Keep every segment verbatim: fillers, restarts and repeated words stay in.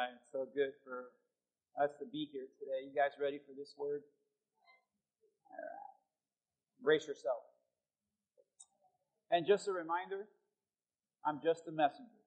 right, it's so good for us to be here today. You guys ready for this word? All right. Brace yourself. And just a reminder, I'm just a messenger.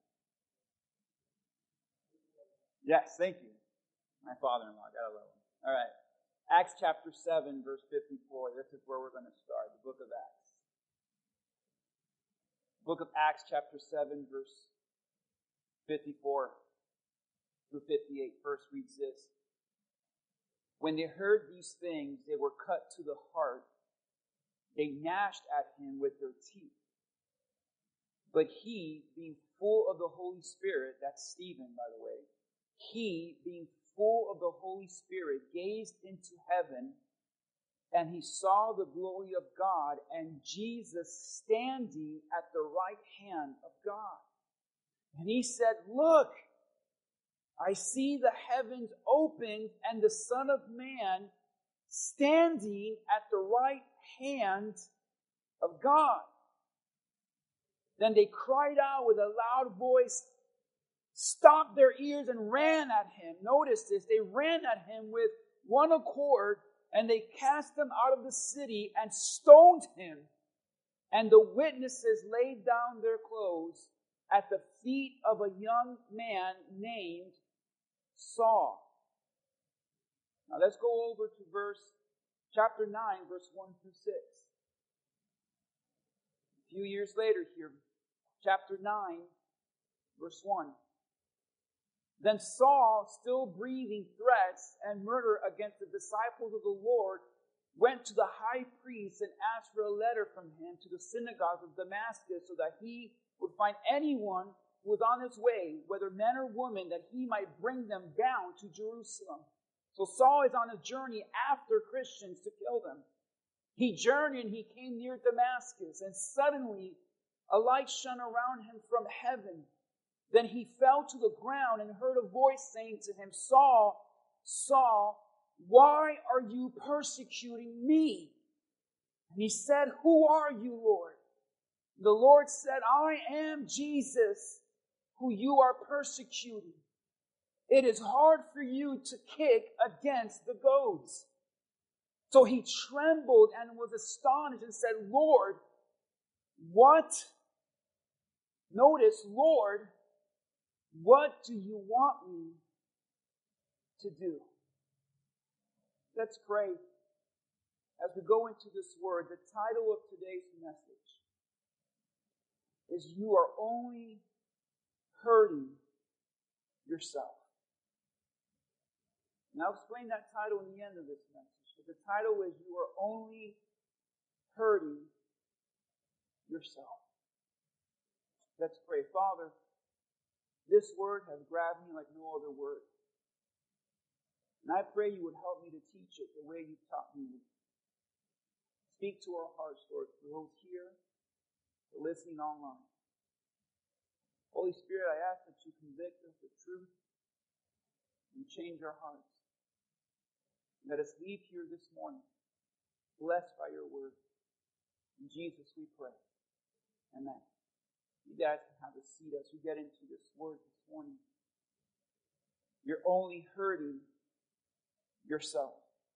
Yes, thank you. My father-in-law, gotta love him. All right. Acts chapter seven, verse fifty-four. This is where we're going to start, the book of Acts. Book of Acts chapter seven, verse fifty-four through fifty-eight. First reads this. When they heard these things, they were cut to the heart. They gnashed at him with their teeth. But he, being full of the Holy Spirit, that's Stephen, by the way, he, being full of the Holy Spirit, gazed into heaven, and he saw the glory of God and Jesus standing at the right hand of God. And he said, "Look, I see the heavens opened and the Son of Man standing at the right hand of God." Then they cried out with a loud voice, stopped their ears, and ran at him. Notice this, they ran at him with one accord, and they cast him out of the city and stoned him. And the witnesses laid down their clothes at the feet of a young man named Saul. Now let's go over to verse chapter nine, verse one through six. A few years later here, chapter nine, verse one. Then Saul, still breathing threats and murder against the disciples of the Lord, went to the high priest and asked for a letter from him to the synagogue of Damascus, so that he would find anyone who was on his way, whether men or women, that he might bring them down to Jerusalem. So Saul is on a journey after Christians to kill them. He journeyed and he came near Damascus, and suddenly a light shone around him from heaven. Then he fell to the ground and heard a voice saying to him, "Saul, Saul, why are you persecuting me?" And he said, "Who are you, Lord?" The Lord said, "I am Jesus, who you are persecuting. It is hard for you to kick against the goads." So he trembled and was astonished and said, "Lord, what?" Notice, "Lord, what do you want me to do?" Let's pray as we go into this word. The title of today's message is "You Are Only Hurting Yourself." And I'll explain that title in the end of this message. But the title is "You Are Only Hurting Yourself." Let's pray. Father, this word has grabbed me like no other word. And I pray you would help me to teach it the way you taught me. Speak to our hearts, Lord, for those here, for listening online. Holy Spirit, I ask that you convict us of truth and change our hearts. Let us leave here this morning, blessed by your word. In Jesus we pray. Amen. You guys can have a seat as we get into this word this morning. You're only hurting yourself.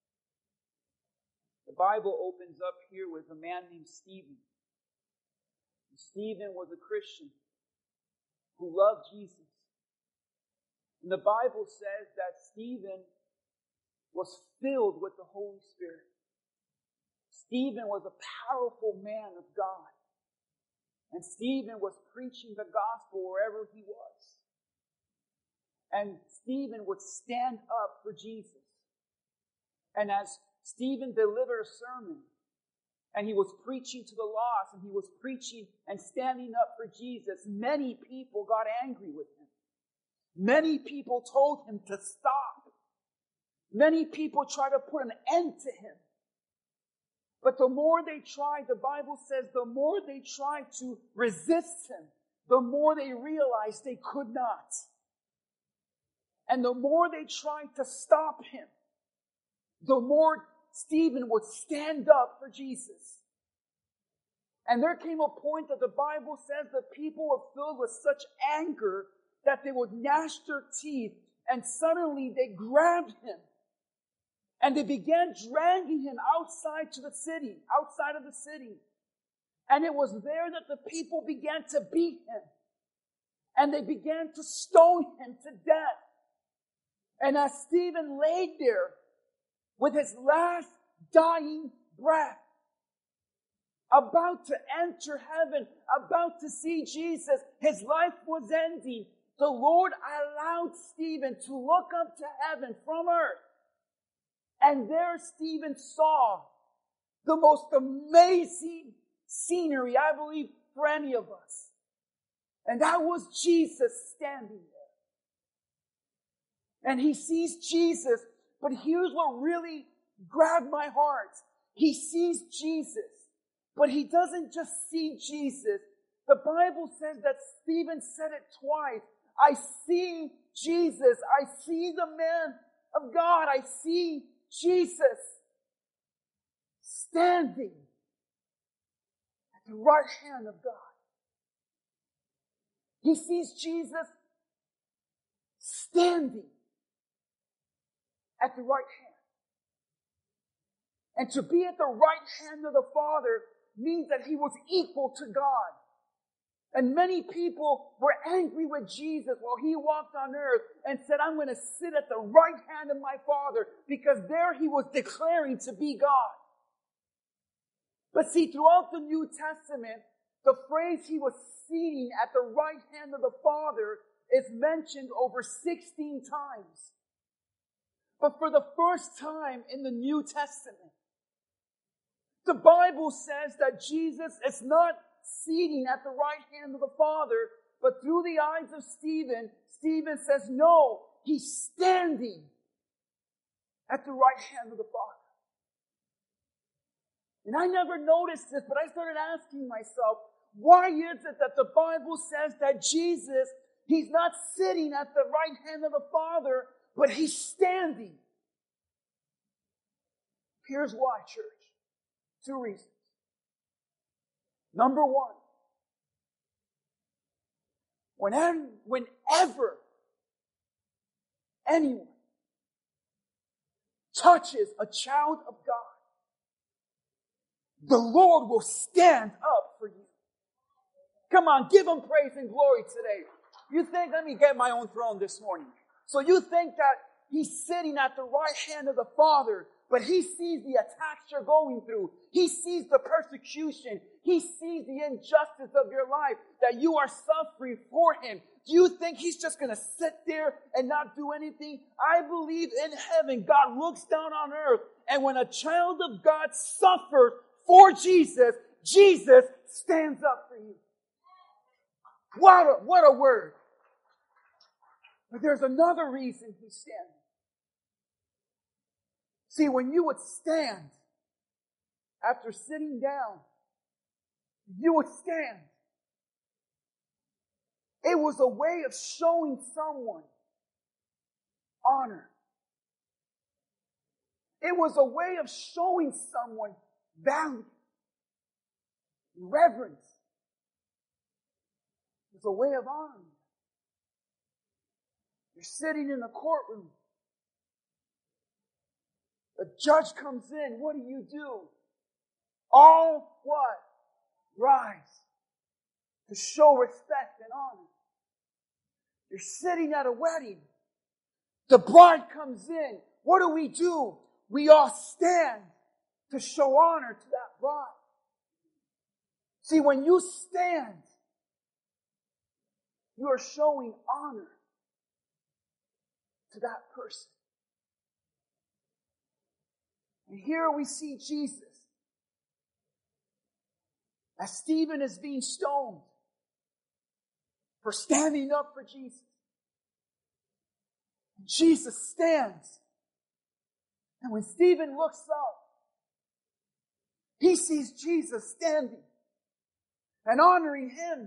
The Bible opens up here with a man named Stephen. Stephen was a Christian who loved Jesus. And the Bible says that Stephen was filled with the Holy Spirit. Stephen was a powerful man of God. And Stephen was preaching the gospel wherever he was. And Stephen would stand up for Jesus. And as Stephen delivered a sermon, and he was preaching to the lost, and he was preaching and standing up for Jesus, many people got angry with him. Many people told him to stop. Many people tried to put an end to him. But the more they tried, the Bible says, the more they tried to resist him, the more they realized they could not. And the more they tried to stop him, the more Stephen would stand up for Jesus. And there came a point that the Bible says the people were filled with such anger that they would gnash their teeth And suddenly they grabbed him. And they began dragging him outside to the city, outside of the city. And it was there that the people began to beat him. And they began to stone him to death. And as Stephen laid there with his last dying breath, about to enter heaven, about to see Jesus, his life was ending. The Lord allowed Stephen to look up to heaven from earth. And there Stephen saw the most amazing scenery, I believe, for any of us. And that was Jesus standing there. And he sees Jesus, but here's what really grabbed my heart. He sees Jesus, but he doesn't just see Jesus. The Bible says that Stephen said it twice. I see Jesus. I see the man of God. I see Jesus standing at the right hand of God. He sees Jesus standing at the right hand. And to be at the right hand of the Father means that he was equal to God. And many people were angry with Jesus while he walked on earth and said, I'm going to sit at the right hand of my Father, because there he was declaring to be God. But see, throughout the New Testament, the phrase he was seating at the right hand of the Father is mentioned over sixteen times. But for the first time in the New Testament, the Bible says that Jesus is not seating at the right hand of the Father, but through the eyes of Stephen, Stephen says, no, he's standing at the right hand of the Father. And I never noticed this, but I started asking myself, why is it that the Bible says that Jesus, he's not sitting at the right hand of the Father, but he's standing? Here's why, church. Two reasons. Number one, whenever, whenever anyone touches a child of God, the Lord will stand up for you. Come on, give him praise and glory today. You think, let me get my own throne this morning. So you think that he's sitting at the right hand of the Father, but he sees the attacks you're going through. He sees the persecution. He sees the injustice of your life, that you are suffering for him. Do you think he's just going to sit there and not do anything? I believe in heaven, God looks down on earth, and when a child of God suffers for Jesus, Jesus stands up for you. What a, what a word. But there's another reason he's standing. See, when you would stand after sitting down, you would stand. It was a way of showing someone honor. It was a way of showing someone value, reverence. It was a way of honoring. You're sitting in a courtroom. The judge comes in. What do you do? All what? Rise to show respect and honor. You're sitting at a wedding. The bride comes in. What do we do? We all stand to show honor to that bride. See, when you stand, you are showing honor to that person. And here we see Jesus. As Stephen is being stoned for standing up for Jesus. And Jesus stands. And when Stephen looks up, he sees Jesus standing and honoring him.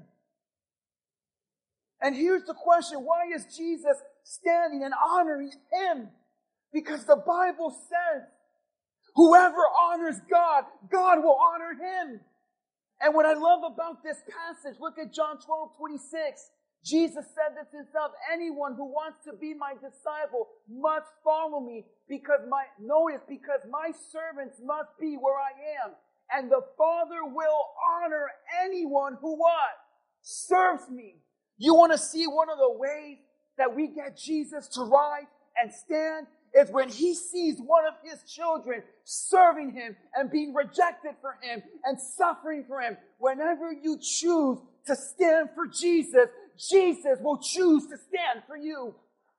And here's the question, why is Jesus standing and honoring him? Because the Bible says, whoever honors God, God will honor him. And what I love about this passage, look at John twelve twenty-six. Jesus said this himself, anyone who wants to be my disciple must follow me because my, notice, because my servants must be where I am. And the Father will honor anyone who what? Serves me. You want to see one of the ways that we get Jesus to rise and stand? Is when he sees one of his children serving him and being rejected for him and suffering for him. Whenever you choose to stand for Jesus, Jesus will choose to stand for you.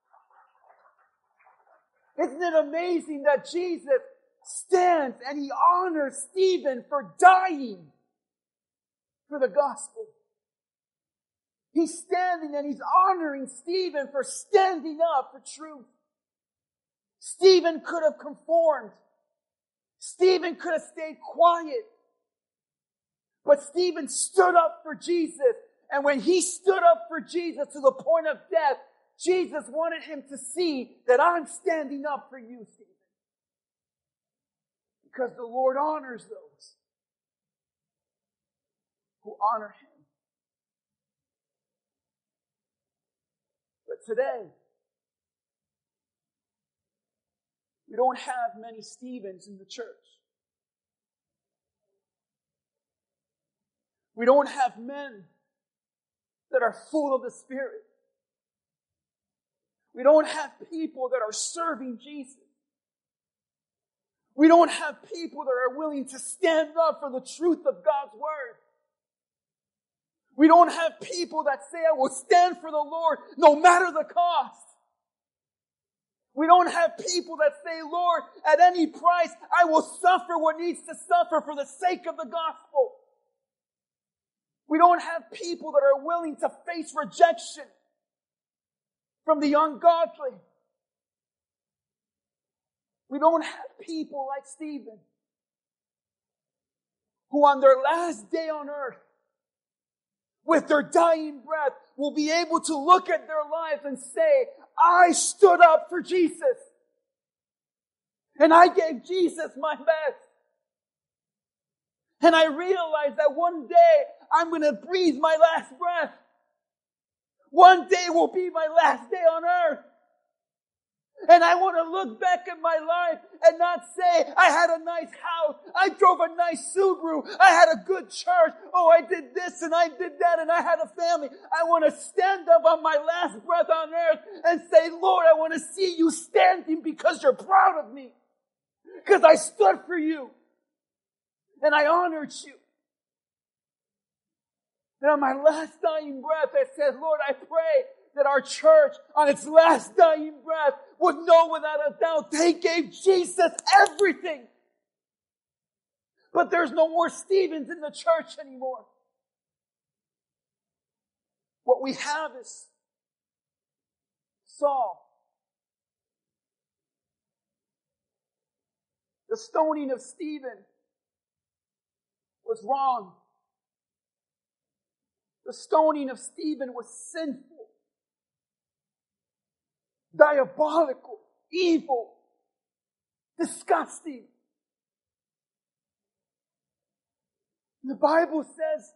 Isn't it amazing that Jesus stands and he honors Stephen for dying for the gospel? He's standing and he's honoring Stephen for standing up for truth. Stephen could have conformed. Stephen could have stayed quiet. But Stephen stood up for Jesus. And when he stood up for Jesus to the point of death, Jesus wanted him to see that I'm standing up for you, Stephen. Because the Lord honors those who honor him. But today, we don't have many Stephens in the church. We don't have men that are full of the Spirit. We don't have people that are serving Jesus. We don't have people that are willing to stand up for the truth of God's Word. We don't have people that say, I will stand for the Lord no matter the cost. We don't have people that say, Lord, at any price, I will suffer what needs to suffer for the sake of the gospel. We don't have people that are willing to face rejection from the ungodly. We don't have people like Stephen who on their last day on earth, with their dying breath, will be able to look at their lives and say, I stood up for Jesus. And I gave Jesus my best. And I realized that one day I'm going to breathe my last breath. One day will be my last day on earth. And I want to look back at my life and not say, I had a nice house, I drove a nice Subaru, I had a good church, oh, I did this and I did that and I had a family. I want to stand up on my last breath on earth and say, Lord, I want to see you standing because you're proud of me. Because I stood for you. And I honored you. And on my last dying breath, I said, Lord, I pray that our church, on its last dying breath, would know without a doubt they gave Jesus everything. But there's no more Stephens in the church anymore. What we have is Saul. The stoning of Stephen was wrong. The stoning of Stephen was sinful, diabolical, evil, disgusting. The Bible says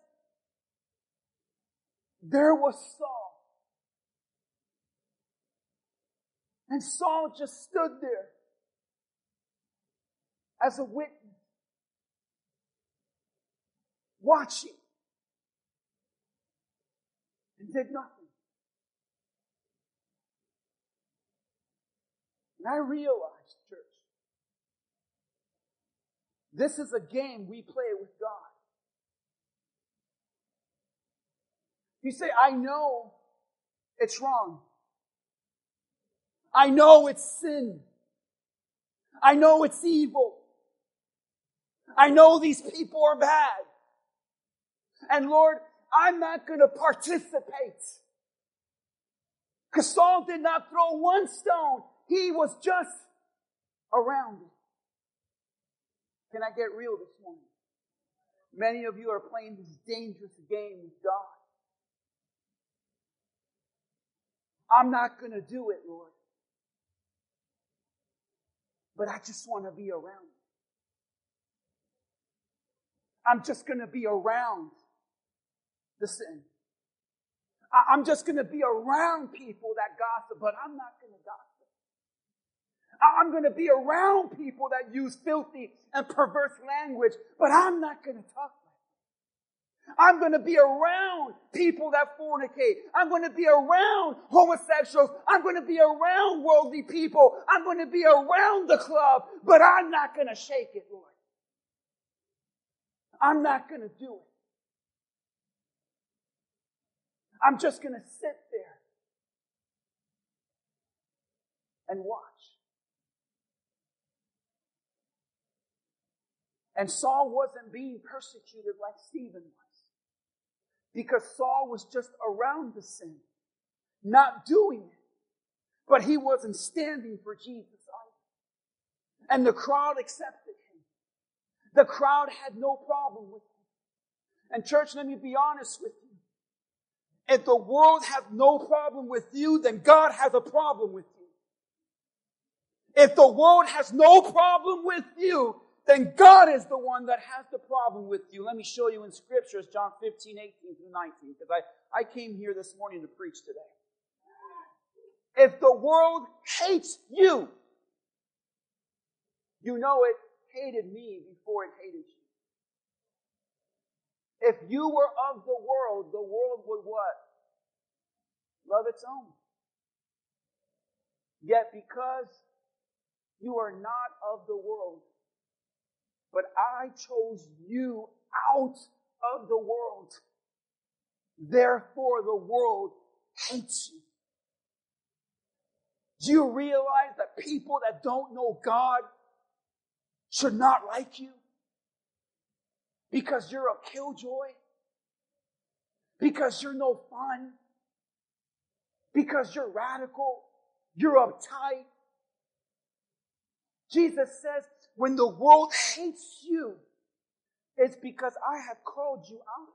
there was Saul. And Saul just stood there as a witness, watching, and did nothing. And I realized, church, this is a game we play with God. You say, I know it's wrong. I know it's sin. I know it's evil. I know these people are bad. And Lord, I'm not going to participate. Because Saul did not throw one stone. He was just around it. Can I get real this morning? Many of you are playing this dangerous game with God. I'm not going to do it, Lord. But I just want to be around it. I'm just going to be around the sin. I'm just going to be around people that gossip, but I'm not going to gossip. I'm going to be around people that use filthy and perverse language, but I'm not going to talk like that. I'm going to be around people that fornicate. I'm going to be around homosexuals. I'm going to be around worldly people. I'm going to be around the club, but I'm not going to shake it, Lord. I'm not going to do it. I'm just going to sit there and watch. And Saul wasn't being persecuted like Stephen was. Because Saul was just around the sin, not doing it. But he wasn't standing for Jesus either. And the crowd accepted him. The crowd had no problem with him. And church, let me be honest with you. If the world has no problem with you, then God has a problem with you. If the world has no problem with you, then God is the one that has the problem with you. Let me show you in scriptures, John fifteen, eighteen through nineteen, because I, I came here this morning to preach today. If the world hates you, you know it hated me before it hated you. If you were of the world, the world would what? Love its own. Yet because you are not of the world, but I chose you out of the world, therefore the world hates you. Do you realize that people that don't know God should not like you? Because you're a killjoy? Because you're no fun? Because you're radical? You're uptight? Jesus says, when the world hates you, it's because I have called you out.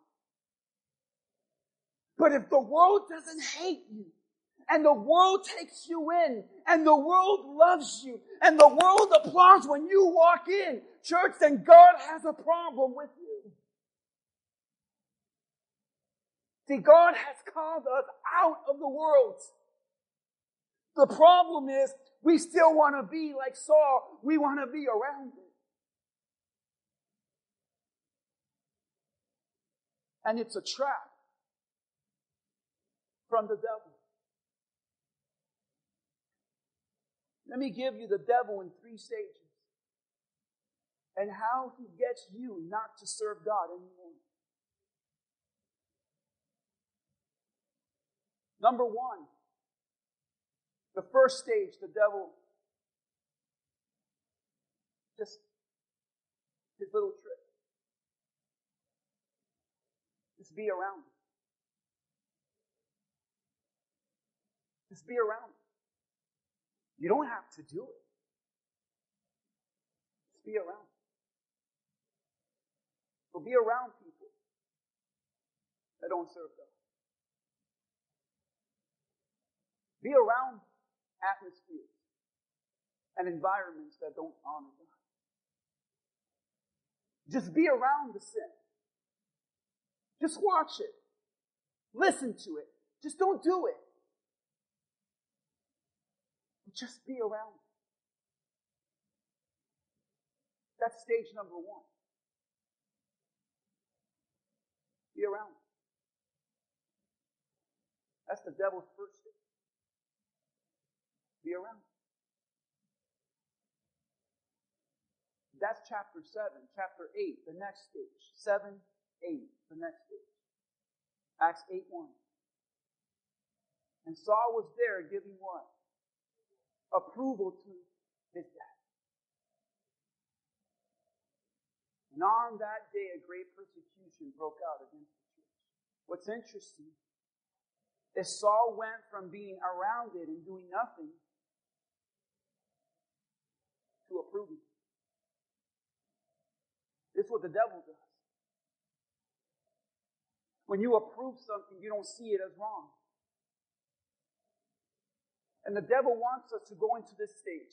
But if the world doesn't hate you, and the world takes you in, and the world loves you, and the world applauds when you walk in, church, then God has a problem with you. See, God has called us out of the world. The problem is, we still want to be like Saul. We want to be around it. And it's a trap from the devil. Let me give you the devil in three stages. And how he gets you not to serve God anymore. Number one, the first stage, the devil, just his little trick. Just be around him. Just be around him. You don't have to do it. Just be around him. So be around people that don't serve God. Be around atmospheres and environments that don't honor God. Just be around the sin. Just watch it. Listen to it. Just don't do it. Just be around it. That's stage number one. Be around it. That's the devil's first stage. Be around it. That's chapter seven. Chapter eight, the next stage. Seven, eight, the next stage. Acts eight one. And Saul was there giving what? Approval to his death. And on that day, a great persecution broke out against the church. What's interesting is Saul went from being around it and doing nothing to approving. This is what the devil does. When you approve something, you don't see it as wrong. And the devil wants us to go into this stage.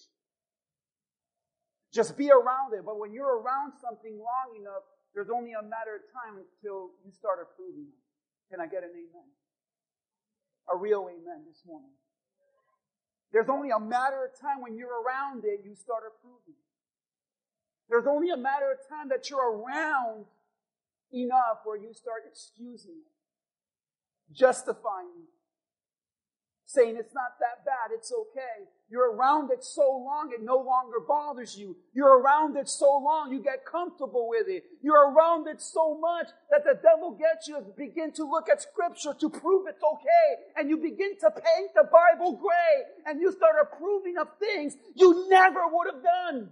Just be around it. But when you're around something long enough, there's only a matter of time until you start approving it. Can I get an amen? A real amen this morning. There's only a matter of time when you're around it, you start approving. There's only a matter of time that you're around enough where you start excusing it, justifying it, saying it's not that bad, it's okay. You're around it so long it no longer bothers you. You're around it so long you get comfortable with it. You're around it so much that the devil gets you to begin to look at Scripture to prove it's okay. And you begin to paint the Bible gray and you start approving of things you never would have done.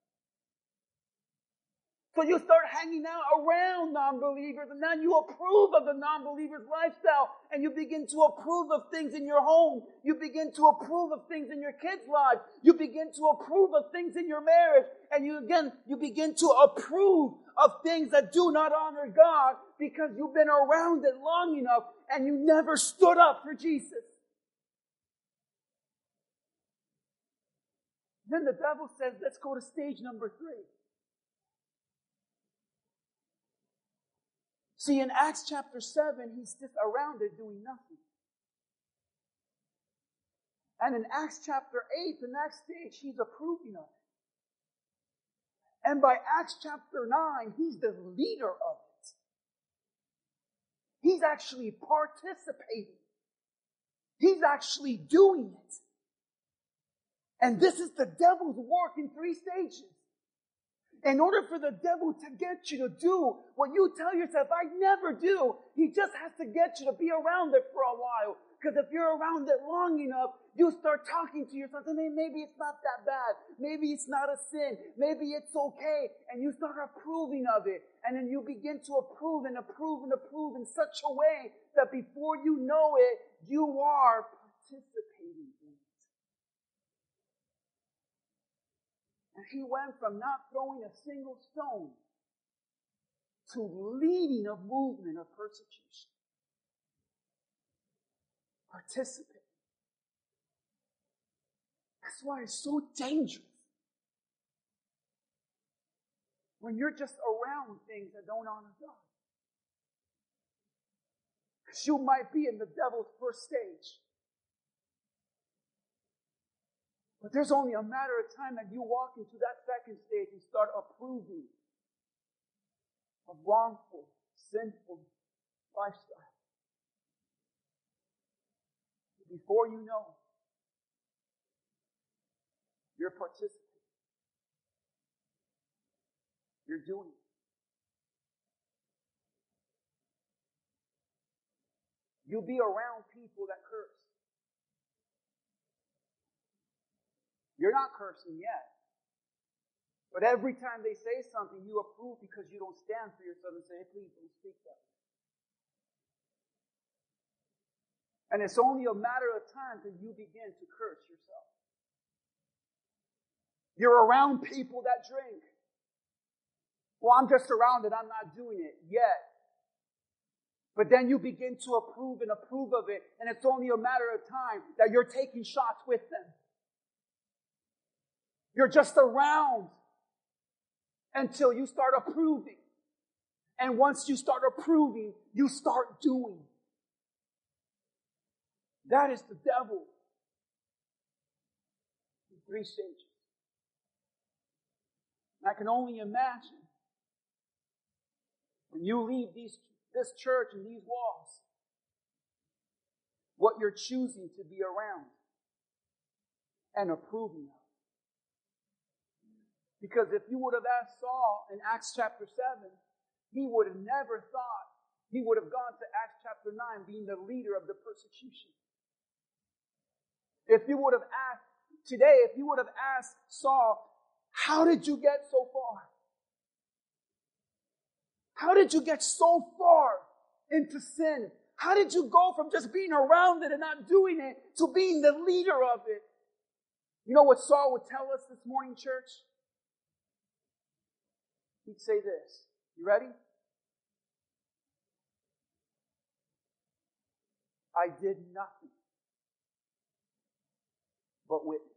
So you start hanging out around non-believers, and then you approve of the non-believer's lifestyle, and you begin to approve of things in your home. You begin to approve of things in your kids' lives. You begin to approve of things in your marriage, and you again, you begin to approve of things that do not honor God because you've been around it long enough, and you never stood up for Jesus. Then the devil says, let's go to stage number three. See, in Acts chapter seven, he's just around it doing nothing. And in Acts chapter eight, the next stage, he's approving of it. And by Acts chapter nine, he's the leader of it. He's actually participating. He's actually doing it. And this is the devil's work in three stages. In order for the devil to get you to do what you tell yourself, I never do, he just has to get you to be around it for a while. Because if you're around it long enough, you start talking to yourself, and maybe it's not that bad. Maybe it's not a sin. Maybe it's okay. And you start approving of it. And then you begin to approve and approve and approve in such a way that before you know it, you are participating in it. And he went from not throwing a single stone to leading a movement of persecution. Participate. That's why it's so dangerous when you're just around things that don't honor God. Because you might be in the devil's first stage. But there's only a matter of time that you walk into that second stage and start approving of wrongful, sinful lifestyle. Before you know, you're participating. You're doing it. You'll be around people that curse. You're not cursing yet. But every time they say something, you approve because you don't stand for yourself and say, hey, please don't speak that. And it's only a matter of time till you begin to curse yourself. You're around people that drink. Well, I'm just around it. I'm not doing it yet. But then you begin to approve and approve of it. And it's only a matter of time that you're taking shots with them. You're just around until you start approving. And once you start approving, you start doing. That is the devil. In three stages. And I can only imagine when you leave these, this church and these walls, what you're choosing to be around and approving of. Because if you would have asked Saul in Acts chapter seven, he would have never thought he would have gone to Acts chapter nine being the leader of the persecution. If you would have asked today, if you would have asked Saul, how did you get so far? How did you get so far into sin? How did you go from just being around it and not doing it to being the leader of it? You know what Saul would tell us this morning, church? He'd say this. You ready? I did nothing but witness.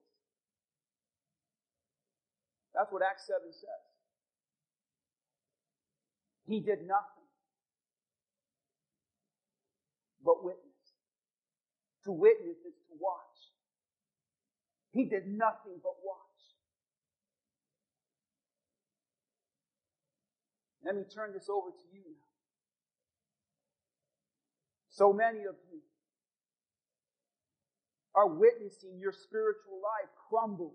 That's what Acts seven says. He did nothing but witness. To witness is to watch. He did nothing but watch. Let me turn this over to you now. So many of you are witnessing your spiritual life crumble.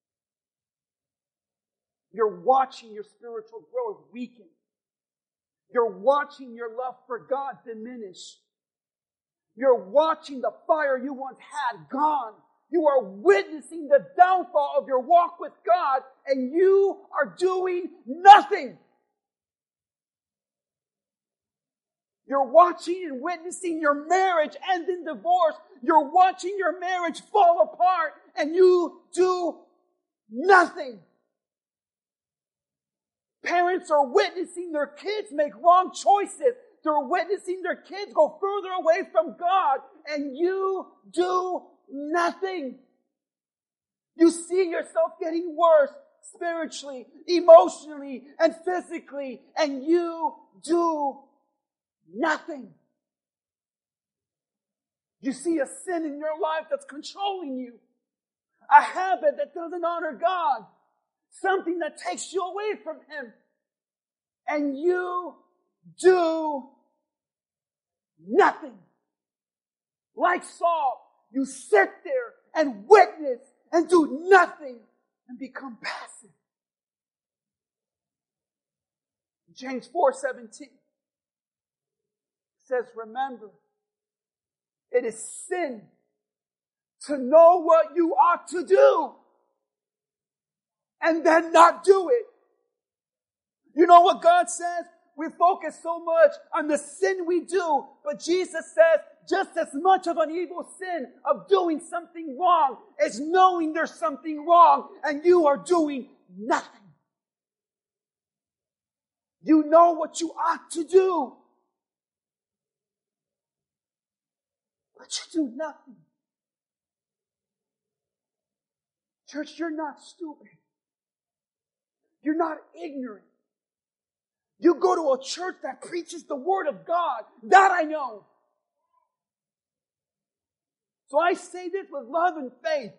You're watching your spiritual growth weaken. You're watching your love for God diminish. You're watching the fire you once had gone. You are witnessing the downfall of your walk with God, and you are doing nothing. You're watching and witnessing your marriage end in divorce. You're watching your marriage fall apart, and you do nothing. Parents are witnessing their kids make wrong choices. They're witnessing their kids go further away from God, and you do nothing. You see yourself getting worse spiritually, emotionally, and physically, and you do nothing. You see a sin in your life that's controlling you, a habit that doesn't honor God, something that takes you away from Him, and you do nothing. Like Saul, you sit there and witness and do nothing and become passive. James four seventeen says, remember, it is sin to know what you ought to do and then not do it. You know what God says? We focus so much on the sin we do, but Jesus says just as much of an evil sin of doing something wrong is knowing there's something wrong and you are doing nothing. You know what you ought to do, but you do nothing. Church, you're not stupid. You're not ignorant. You go to a church that preaches the Word of God. That I know. So I say this with love and faith.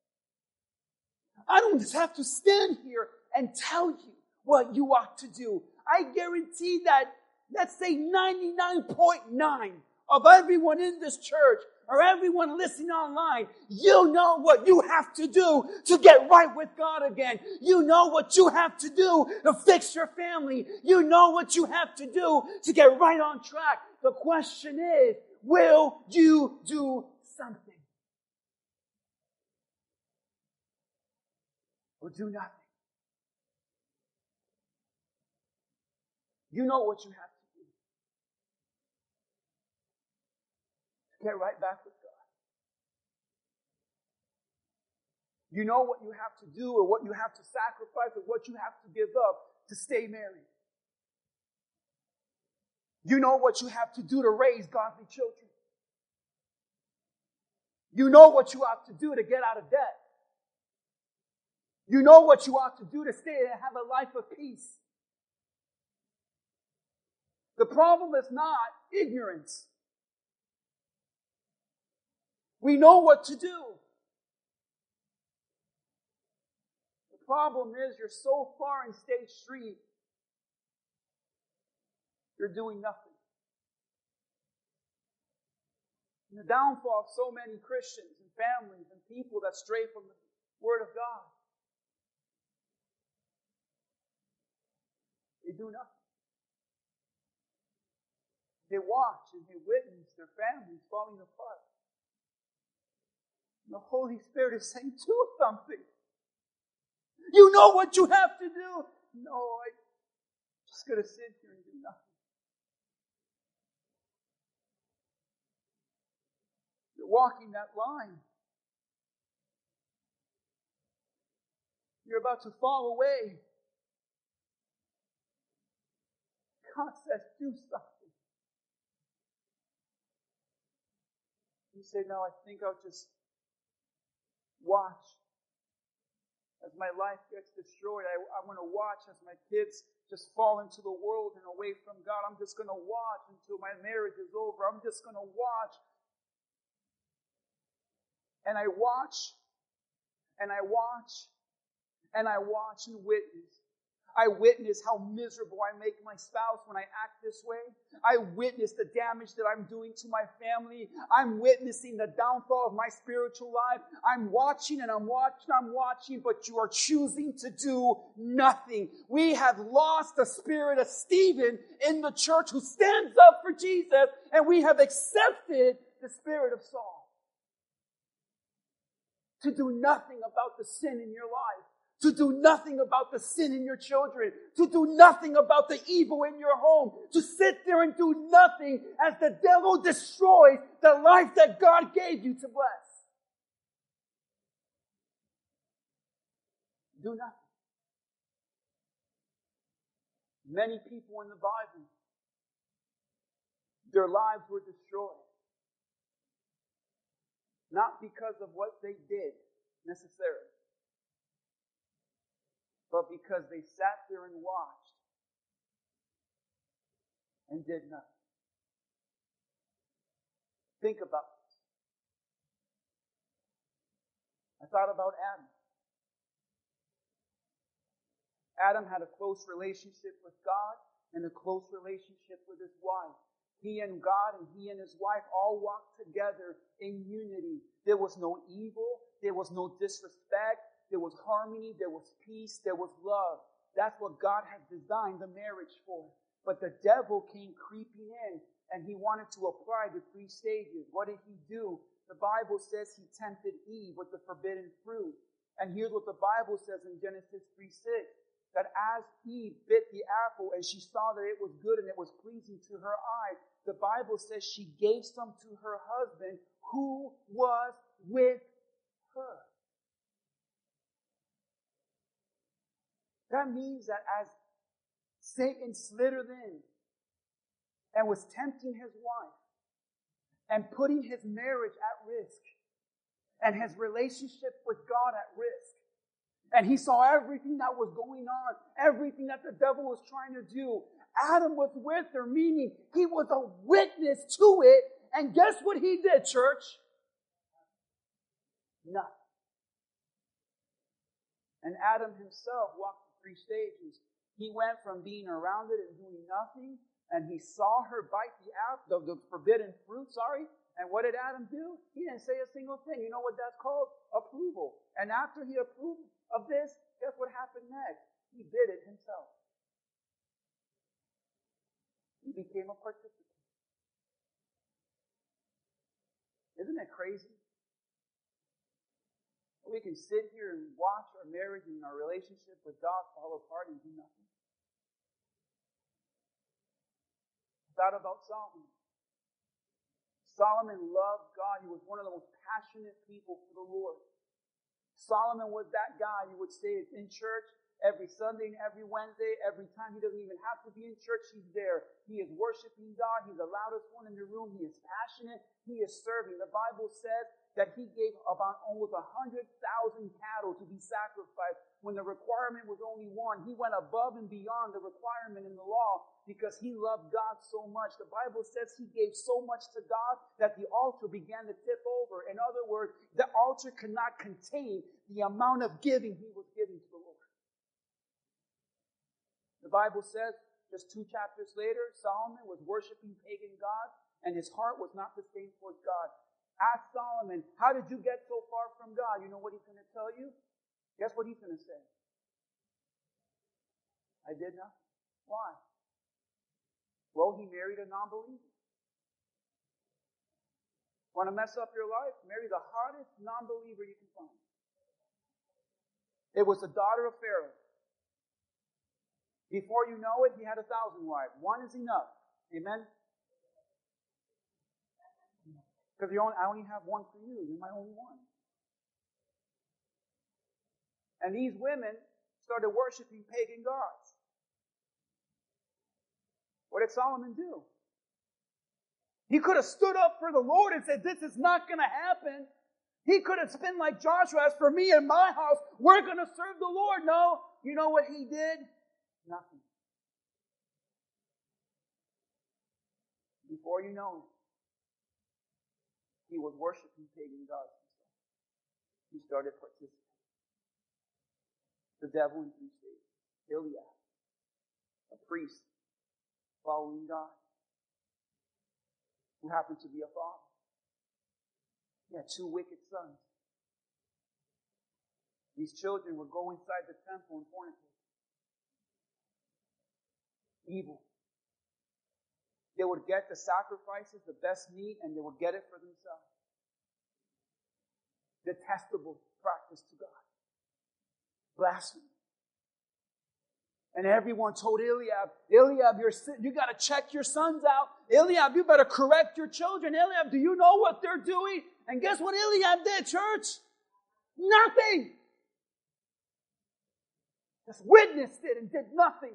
I don't just have to stand here and tell you what you ought to do. I guarantee that, let's say ninety-nine point nine of everyone in this church or everyone listening online, you know what you have to do to get right with God again. You know what you have to do to fix your family. You know what you have to do to get right on track. The question is, will you do something? Or do nothing? You know what you have to do to get right back with God. You know what you have to do or what you have to sacrifice or what you have to give up to stay married. You know what you have to do to raise godly children. You know what you have to do to get out of debt. You know what you ought to do to stay and have a life of peace. The problem is not ignorance. We know what to do. The problem is you're so far in State Street, you're doing nothing. And the downfall of so many Christians and families and people that stray from the Word of God, they do nothing. They watch and they witness their families falling apart. And the Holy Spirit is saying, do something. You know what you have to do. No, I'm just going to sit here and do nothing. You're walking that line. You're about to fall away. God says, do something. You say, no, I think I'll just watch as my life gets destroyed. I, I want to watch as my kids just fall into the world and away from God. I'm just going to watch until my marriage is over. I'm just going to watch. And I watch, and I watch, and I watch and witness. I witness how miserable I make my spouse when I act this way. I witness the damage that I'm doing to my family. I'm witnessing the downfall of my spiritual life. I'm watching and I'm watching, I'm watching, but you are choosing to do nothing. We have lost the spirit of Stephen in the church who stands up for Jesus, and we have accepted the spirit of Saul to do nothing about the sin in your life. To do nothing about the sin in your children. To do nothing about the evil in your home. To sit there and do nothing as the devil destroys the life that God gave you to bless. Do nothing. Many people in the Bible, their lives were destroyed. Not because of what they did, necessarily, but because they sat there and watched and did nothing. Think about this. I thought about Adam. Adam had a close relationship with God and a close relationship with his wife. He and God and he and his wife all walked together in unity. There was no evil. There was no disrespect. There was harmony, there was peace, there was love. That's what God had designed the marriage for. But the devil came creeping in, and he wanted to apply the three stages. What did he do? The Bible says he tempted Eve with the forbidden fruit. And here's what the Bible says in Genesis three six. That as Eve bit the apple and she saw that it was good and it was pleasing to her eyes, the Bible says she gave some to her husband who was with her. That means that as Satan slithered in and was tempting his wife and putting his marriage at risk and his relationship with God at risk, and he saw everything that was going on, everything that the devil was trying to do, Adam was with her, meaning he was a witness to it. And guess what he did, church? Nothing. And Adam himself walked three stages. He went from being around it and doing nothing, and he saw her bite the apple, the, the forbidden fruit, sorry. And what did Adam do? He didn't say a single thing. You know what that's called? Approval. And after he approved of this, guess what happened next? He did it himself. He became a participant. Isn't it crazy? We can sit here and watch our marriage and our relationship with God fall apart and do nothing. I thought about Solomon. Solomon loved God. He was one of the most passionate people for the Lord. Solomon was that guy you would say in church every Sunday and every Wednesday. Every time he doesn't even have to be in church, he's there. He is worshiping God. He's the loudest one in the room. He is passionate. He is serving. The Bible says that he gave about almost a hundred thousand cattle to be sacrificed when the requirement was only one. He went above and beyond the requirement in the law because he loved God so much. The Bible says he gave so much to God that the altar began to tip over. In other words, the altar could not contain the amount of giving he was giving to the Lord. The Bible says just two chapters later, Solomon was worshiping pagan gods and his heart was not the same towards God. Ask Solomon, how did you get so far from God? You know what he's going to tell you? Guess what he's going to say? I did nothing. Why? Well, he married a non-believer. Want to mess up your life? Marry the hottest non-believer you can find. It was the daughter of Pharaoh. Before you know it, he had a thousand wives. One is enough. Amen? Because I only have one for you. You're my only one. And these women started worshiping pagan gods. What did Solomon do? He could have stood up for the Lord and said, this is not going to happen. He could have been like Joshua, as for me and my house, we're going to serve the Lord. No. You know what he did? Nothing. Before you know it, he was worshiping pagan gods. he started participating. The devil in three stages. Eliab, a priest following God, who happened to be a father. He had two wicked sons. These children would go inside the temple and fornicate. Evil. They would get the sacrifices, the best meat, and they would get it for themselves. Detestable practice to God. Blasphemy. And everyone told Eliab, Eliab, you're, you got to check your sons out. Eliab, you better correct your children. Eliab, do you know what they're doing? And guess what Eliab did, church? Nothing. Just witnessed it and did nothing.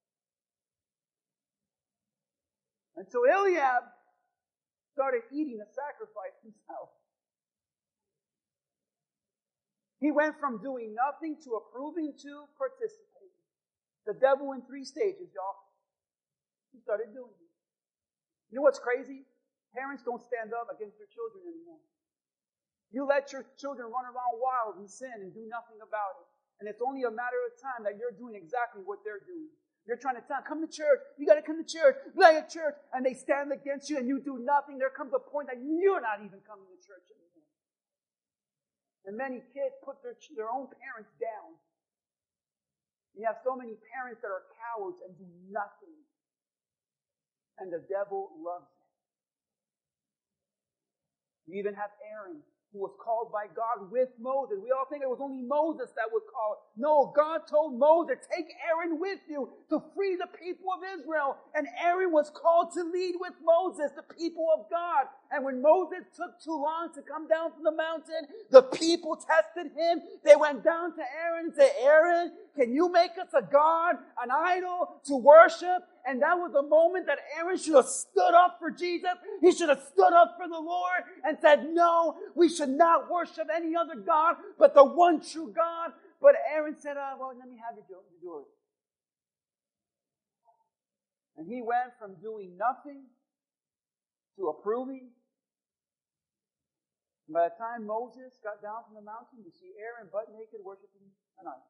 And so Eliab started eating the sacrifice himself. He went from doing nothing to approving to participating. The devil in three stages, y'all. He started doing it. You know what's crazy? Parents don't stand up against their children anymore. You let your children run around wild and sin and do nothing about it. And it's only a matter of time that you're doing exactly what they're doing. You're trying to tell them, come to church. You got to come to church. Play at church. And they stand against you and you do nothing. There comes a point that you're not even coming to church anymore. And many kids put their, their own parents down. You have so many parents that are cowards and do nothing. And the devil loves it. You even have Aaron, who was called by God with Moses. We all think it was only Moses that was called. No, God told Moses, take Aaron with you to free the people of Israel. And Aaron was called to lead with Moses, the people of God. And when Moses took too long to come down from the mountain, the people tested him. They went down to Aaron and said, Aaron, can you make us a god, an idol to worship? And that was the moment that Aaron should have stood up for Jesus. He should have stood up for the Lord and said, no, we should not worship any other God but the one true God. But Aaron said, oh, well, let me have you do it. And he went from doing nothing to approving. And by the time Moses got down from the mountain, you see Aaron butt naked worshiping an idol.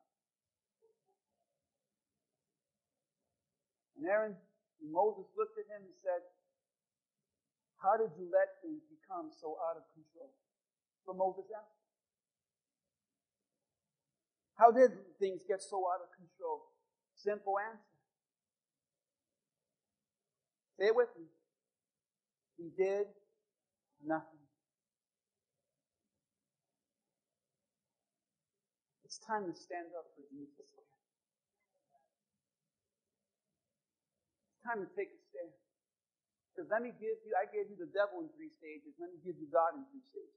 And Aaron, Moses looked at him and said, how did you let things become so out of control? So Moses asked, how did things get so out of control? Simple answer. Say it with me. He did nothing. It's time to stand up for Jesus. Time to take a stand. Because let me give you, I gave you the devil in three stages. Let me give you God in three stages.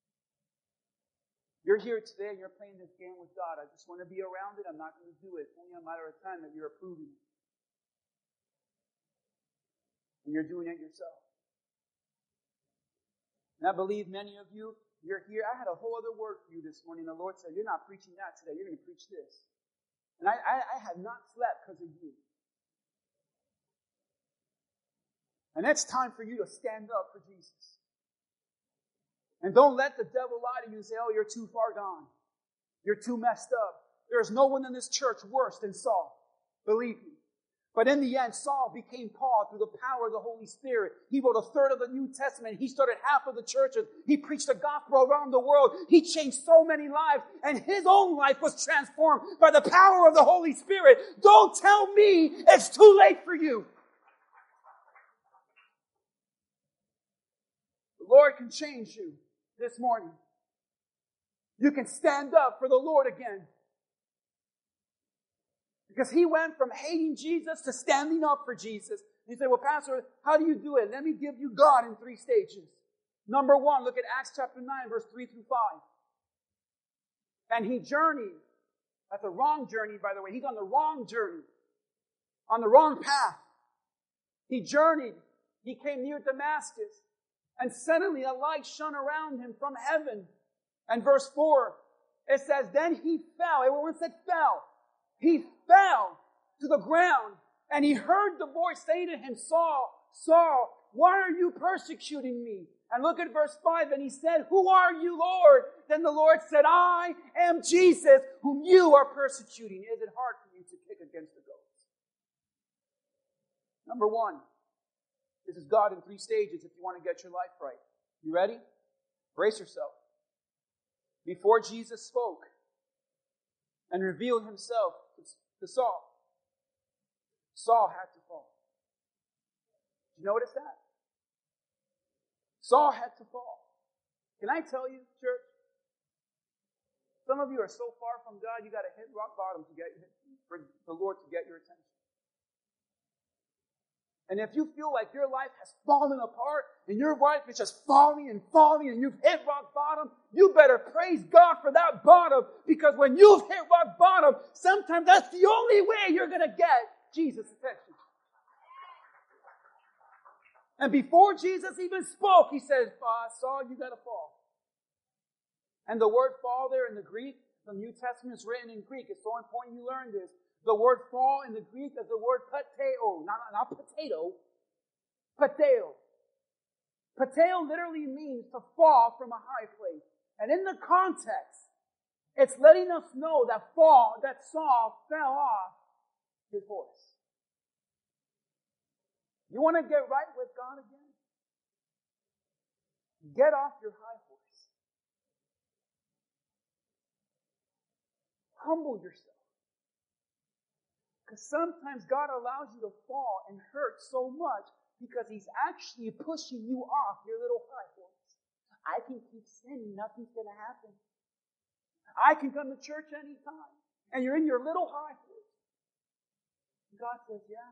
You're here today and you're playing this game with God. I just want to be around it. I'm not going to do it. It's only a matter of time that you're approving it. And you're doing it yourself. And I believe many of you, you're here. I had a whole other word for you this morning. The Lord said, you're not preaching that today. You're going to preach this. And I, I, I have not slept because of you. And it's time for you to stand up for Jesus. And don't let the devil lie to you and say, oh, you're too far gone. You're too messed up. There's no one in this church worse than Saul. Believe me. But in the end, Saul became Paul through the power of the Holy Spirit. He wrote a third of the New Testament. He started half of the churches. He preached the gospel around the world. He changed so many lives. And his own life was transformed by the power of the Holy Spirit. Don't tell me it's too late for you. The Lord can change you this morning. You can stand up for the Lord again. Because he went from hating Jesus to standing up for Jesus. You say, well, Pastor, how do you do it? Let me give you God in three stages. Number one, look at Acts chapter nine, verse three through five. And he journeyed. That's a wrong journey, by the way. He's on the wrong journey. On the wrong path. He journeyed. He came near Damascus. And suddenly a light shone around him from heaven. And verse four, it says, then he fell. Everyone said fell. He fell to the ground. And he heard the voice say to him, Saul, Saul, why are you persecuting me? And look at verse five, and he said, "Who are you, Lord?" Then the Lord said, "I am Jesus, whom you are persecuting. Is it hard for you to kick against the goats?" Number one, this is God in three stages if you want to get your life right. You ready? Brace yourself. Before Jesus spoke and revealed himself to Saul, Saul had to fall. Did you notice that? Saul had to fall. Can I tell you, church? Some of you are so far from God, you got to hit rock bottom to get for the Lord to get your attention. And if you feel like your life has fallen apart and your life is just falling and falling and you've hit rock bottom, you better praise God for that bottom, because when you've hit rock bottom, sometimes that's the only way you're going to get Jesus' attention. And before Jesus even spoke, he said, "Saul, you got to fall." And the word fall there in the Greek, the New Testament is written in Greek. It's so important you learn this. The word fall in the Greek is the word pateo, not, not potato, pateo. Pateo literally means to fall from a high place. And in the context, it's letting us know that fall, that Saul fell off his horse. You want to get right with God again? Get off your high horse. Humble yourself. Because sometimes God allows you to fall and hurt so much because He's actually pushing you off your little high horse. I can keep sinning, nothing's going to happen. I can come to church anytime. And you're in your little high horse. God says, yeah.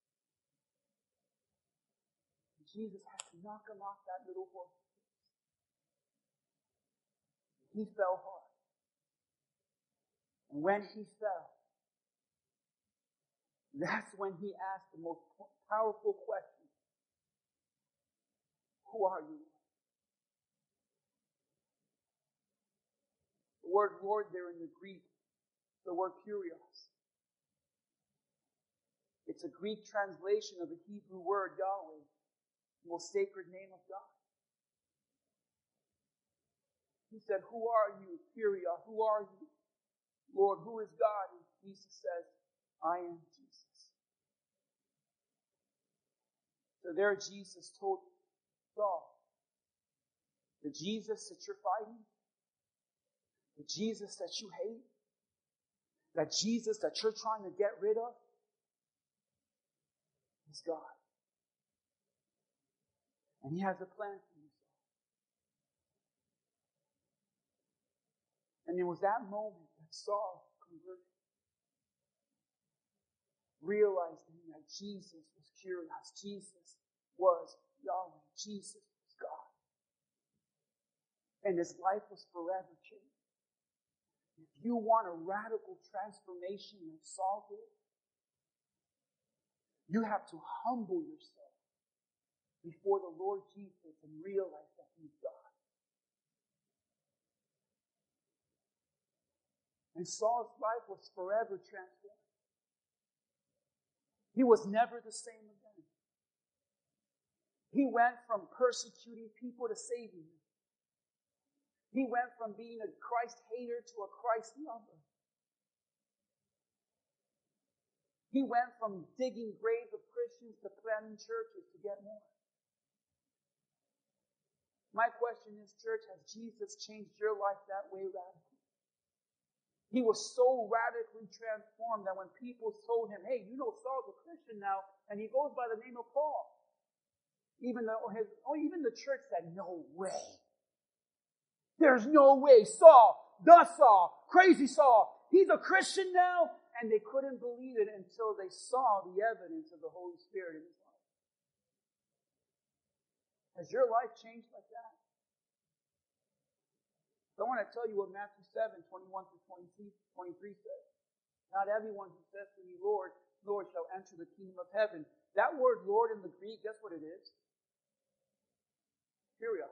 Jesus had to knock him off that little horse. He fell hard. And when he fell, that's when he asked the most powerful question. Who are you? The word Lord there in the Greek, the word Kyrios. It's a Greek translation of the Hebrew word Yahweh, the most sacred name of God. He said, "Who are you, Kyrios? Who are you, Lord? Who is God?" And Jesus says, "I am Jesus." So there Jesus told Saul, the Jesus that you're fighting, the Jesus that you hate, that Jesus that you're trying to get rid of, is God. And He has a plan for you. And it was that moment that Saul converted, realizing that Jesus was Kyrios, Jesus was Yahweh, Jesus was God. And his life was forever changed. If you want a radical transformation like Saul did, you have to humble yourself before the Lord Jesus and realize that He's God. And Saul's life was forever transformed. He was never the same again. He went from persecuting people to saving them. He went from being a Christ hater to a Christ lover. He went from digging graves of Christians to planting churches to get more. My question is, church, has Jesus changed your life that way radically? He was so radically transformed that when people told him, "Hey, you know Saul's a Christian now, and he goes by the name of Paul," even though his, oh, even the church said, "No way. There's no way. Saul, the Saul, crazy Saul, he's a Christian now?" And they couldn't believe it until they saw the evidence of the Holy Spirit in his life. Has your life changed like that? I want to tell you what Matthew seven, twenty-one through twenty-three says. "Not everyone who says to me, 'Lord, Lord,' shall enter the kingdom of heaven." That word Lord in the Greek, guess what it is? Kyrios.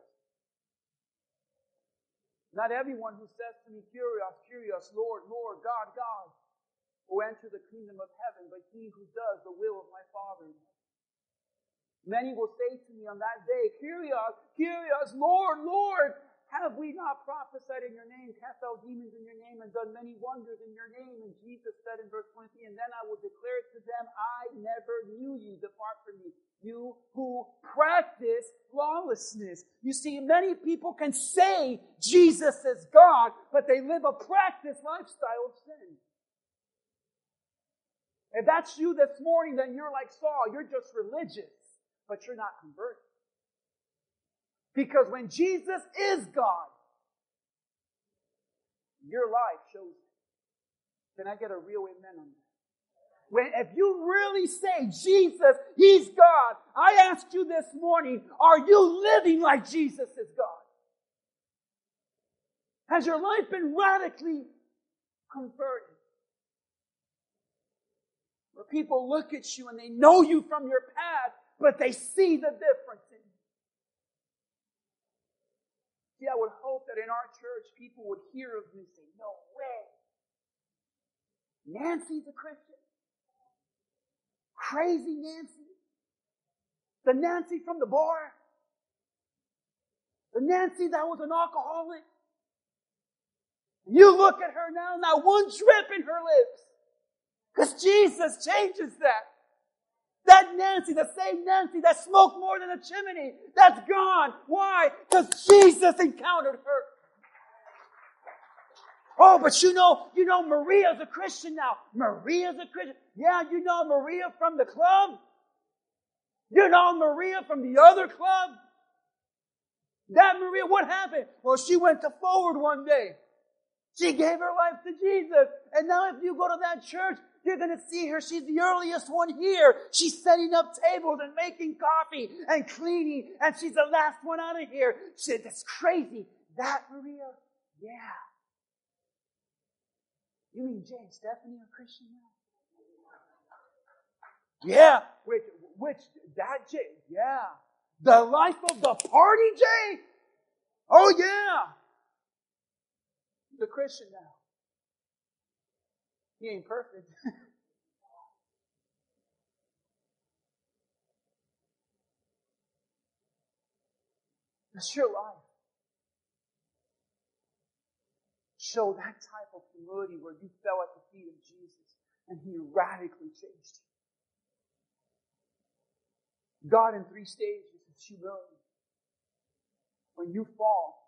"Not everyone who says to me, 'Kyrios, Kyrios, Lord, Lord, God, God,' will enter the kingdom of heaven, but he who does the will of my Father in heaven." Many will say to me on that day, Kyrios, Kyrios, Lord, Lord, have we not prophesied in your name, cast out demons in your name, and done many wonders in your name? And Jesus said in verse twenty-three, and then I will declare to them, I never knew you. Depart from me, you who practice lawlessness. You see, many people can say Jesus is God, but they live a practice lifestyle of sin. If that's you this morning, then you're like Saul. You're just religious, but you're not converted. Because when Jesus is God, your life shows it. Can I get a real amen on that? When, if you really say, Jesus, He's God, I asked you this morning, are you living like Jesus is God? Has your life been radically converted? Where people look at you and they know you from your past, but they see the difference in you. See, I would hope that in our church, people would hear of me and say, no way. Nancy's a Christian? Crazy Nancy? The Nancy from the bar? The Nancy that was an alcoholic? You look at her now, not one drip in her lips. Because Jesus changes that. That Nancy, the same Nancy that smoked more than a chimney, that's gone. Why? Because Jesus encountered her. Oh, but you know, you know Maria's a Christian now. Maria's a Christian. Yeah, you know Maria from the club. You know Maria from the other club. That Maria, what happened? Well, she went to Forward one day. She gave her life to Jesus. And now if you go to that church, you're going to see her. She's the earliest one here. She's setting up tables and making coffee and cleaning. And she's the last one out of here. She said, that's crazy. That Maria? Yeah. You mean Jay and Stephanie are Christian now? Yeah. Which, which, that Jay? Yeah. The life of the party Jay? Oh yeah. He's a Christian now. He ain't perfect. Does your life show that type of humility where you fell at the feet of Jesus and He radically changed you? God in three stages of humility. When you fall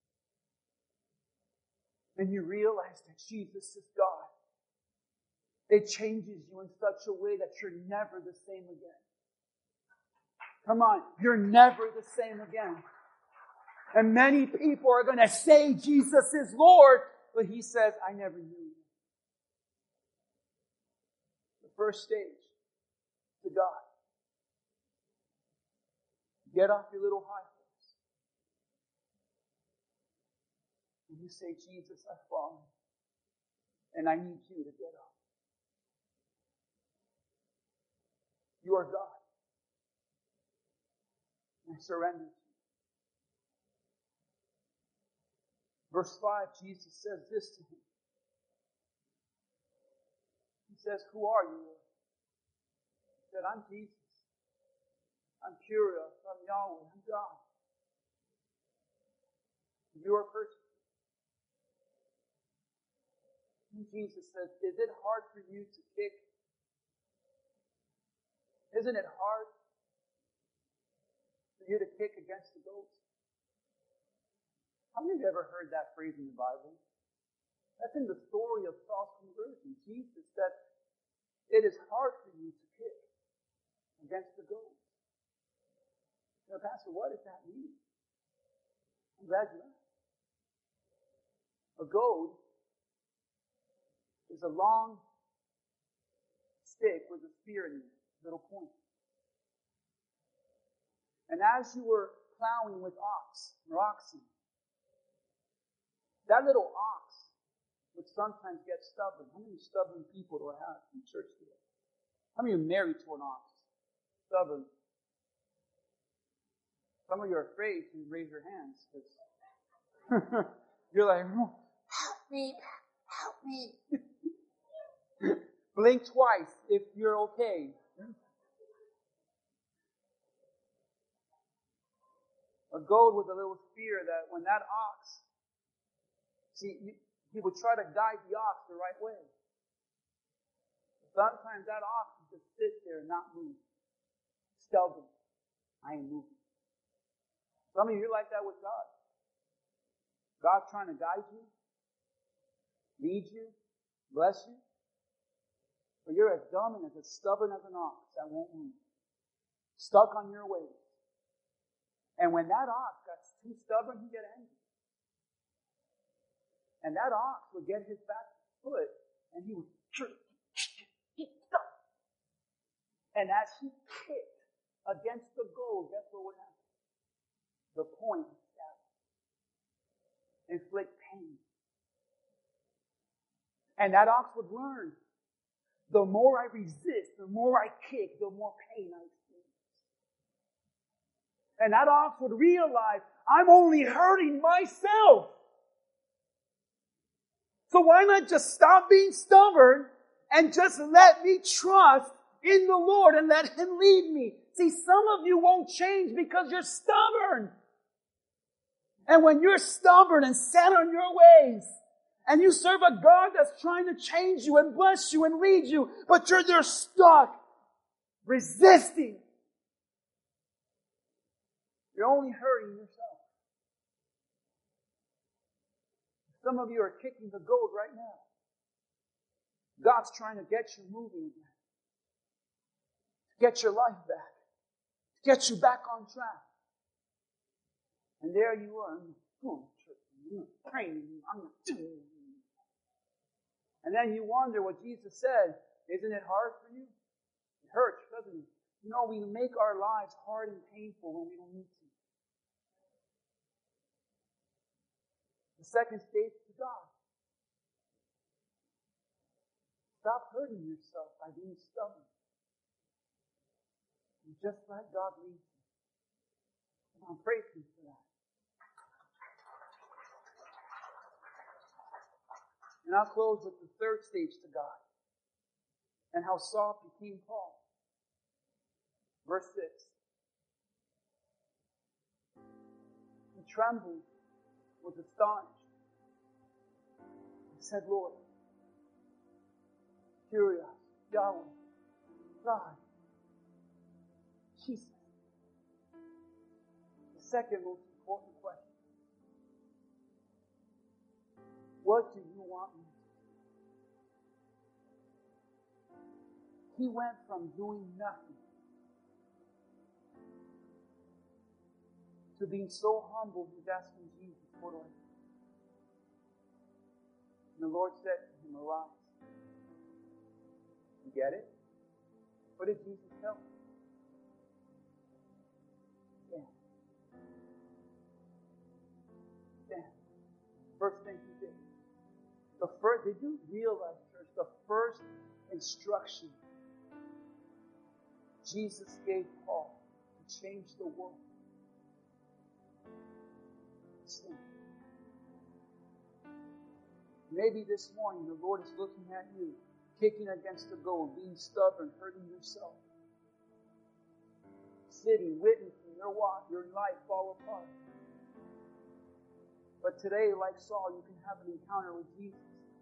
and you realize that Jesus is God, it changes you in such a way that you're never the same again. Come on, you're never the same again. And many people are going to say Jesus is Lord, but He says, I never knew you. The first stage to God. Get off your little high horse. And you say, Jesus, I've fallen. And I need you to get up. You are God. I surrender to you. Verse five, Jesus says this to him. He says, who are you, Lord? He said, I'm Jesus. I'm Kyrios. I'm Yahweh. I'm God. You are persecuted. And Jesus says, is it hard for you to kick? Isn't it hard for you to kick against the goats? How many of you ever heard that phrase in the Bible? That's in the story of Saul's conversion. Jesus said, it is hard for you to kick against the goats. You know, Pastor, what does that mean? I'm glad you asked. A goad is a long stick with a spear in it, little point. And as you were plowing with ox or oxen, that little ox would sometimes get stubborn. How many stubborn people do I have in church today? How many are married to an ox? Stubborn. Some of you are afraid to raise your hands. You're like, oh, help me, help me. Blink twice if you're okay. A goad with a little spear that when that ox, see, he would try to guide the ox the right way. Sometimes that ox would just sit there and not move. Stubborn. I ain't moving. Some of you are like that with God. God's trying to guide you, lead you, bless you. But you're as dumb and as stubborn as an ox that won't move. Stuck on your ways. And when that ox got too stubborn, he'd get angry. And that ox would get his back foot and he would get stuck. And as he kicked against the goal, guess what would happen? The point would stab. Inflict pain. And that ox would learn. The more I resist, the more I kick, the more pain I experience. And that ox would realize, I'm only hurting myself. So why not just stop being stubborn and just let me trust in the Lord and let Him lead me? See, some of you won't change because you're stubborn. And when you're stubborn and set on your ways, and you serve a God that's trying to change you and bless you and lead you, but you're there stuck, resisting, you're only hurting yourself. Some of you are kicking the goad right now. God's trying to get you moving again. Get your life back. Get you back on track. And there you are. I'm going to church. I'm praying. I'm not doing it. And then you wonder what Jesus said. Isn't it hard for you? It hurts, doesn't it? You know, we make our lives hard and painful when we don't need to. The second stage to God. Stop hurting yourself by being stubborn. And just let God lead you. And I'm grateful for that. And I'll close with the third stage to God and how Saul became Paul. Verse six. He trembled, was astonished. He said, Lord, Kyrios, Yahweh, God, Jesus. The second most important question. What do you want me to do? He went from doing nothing to being so humble, he's asking Jesus, what do I do? And the Lord said to him, arise. You get it? What did Jesus tell him? Stand. Stand. First thing he did. The first, did you realize, church, the first instruction Jesus gave Paul to change the world? Stand. Maybe this morning the Lord is looking at you, kicking against the goal, being stubborn, hurting yourself, sitting, witnessing your walk, your life fall apart. But today, like Saul, you can have an encounter with Jesus.